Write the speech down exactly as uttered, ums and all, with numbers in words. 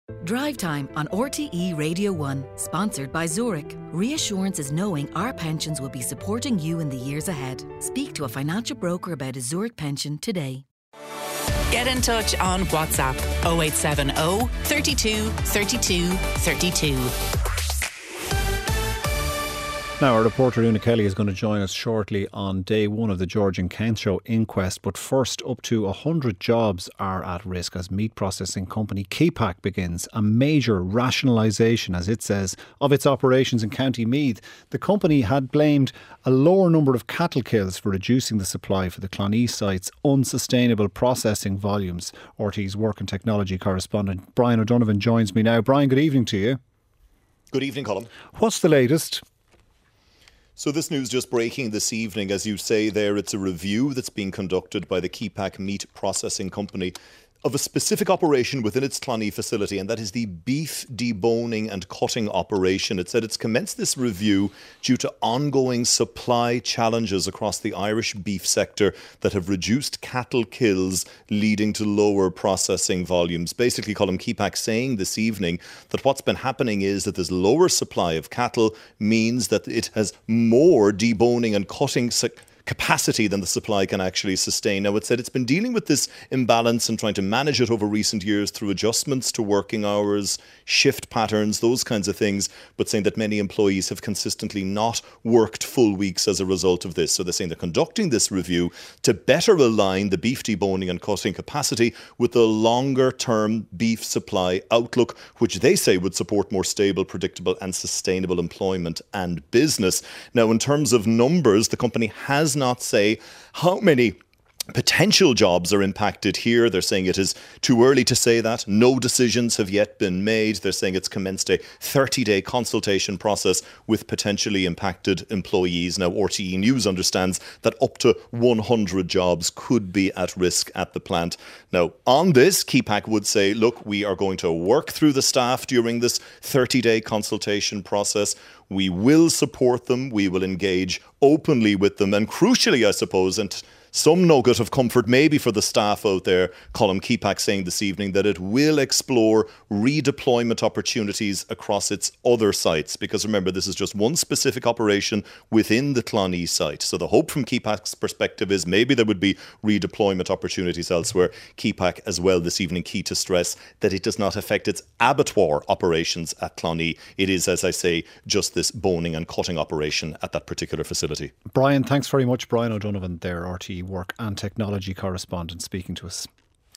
Drive Time on R T E Radio one, sponsored by Zurich. Reassurance is knowing our pensions will be supporting you in the years ahead. Speak to a financial broker about a Zurich pension today. Get in touch on WhatsApp oh eight seven oh, thirty-two, thirty-two, thirty-two. Now, our reporter Una Kelly is going to join us shortly on day one of the Georgian Kensho inquest. But first, up to one hundred jobs are at risk as meat processing company Kepak begins a major rationalisation, as it says, of its operations in County Meath. The company had blamed a lower number of cattle kills for reducing the supply for the Clonee site's unsustainable processing volumes. R T E's work and technology correspondent Brian O'Donovan joins me now. Brian, good evening to you. Good evening, Colin. What's the latest? So this news just breaking this evening, as you say there, it's a review that's being conducted by the Kepak Meat Processing Company of a specific operation within its Clonee facility, and that is the beef deboning and cutting operation. It said it's commenced this review due to ongoing supply challenges across the Irish beef sector that have reduced cattle kills, leading to lower processing volumes. Basically, Colm Kepak saying this evening that what's been happening is that this lower supply of cattle means that it has more deboning and cutting capacity than the supply can actually sustain. Now, it said it's been dealing with this imbalance and trying to manage it over recent years through adjustments to working hours, shift patterns, those kinds of things, but saying that many employees have consistently not worked full weeks as a result of this. So they're saying they're conducting this review to better align the beef deboning and cutting capacity with the longer term beef supply outlook, which they say would support more stable, predictable and sustainable employment and business. Now, in terms of numbers, the company has not say how many potential jobs are impacted here. They're saying it is too early to say that. No decisions have yet been made. They're saying it's commenced a thirty-day consultation process with potentially impacted employees. Now, R T E News understands that up to one hundred jobs could be at risk at the plant. Now, on this, Kepak would say, look, we are going to work through the staff during this thirty-day consultation process. We will support them. We will engage openly with them. And crucially, I suppose, and some nugget of comfort maybe for the staff out there, Colm Kepak saying this evening that it will explore redeployment opportunities across its other sites. Because remember, this is just one specific operation within the Clonee site. So the hope from Kepak's perspective is maybe there would be redeployment opportunities elsewhere. Kepak as well this evening key to stress that it does not affect its abattoir operations at Clonee. It is, as I say, just this boning and cutting operation at that particular facility. Brian, thanks very much. Brian O'Donovan there, R T E work and technology correspondent, speaking to us.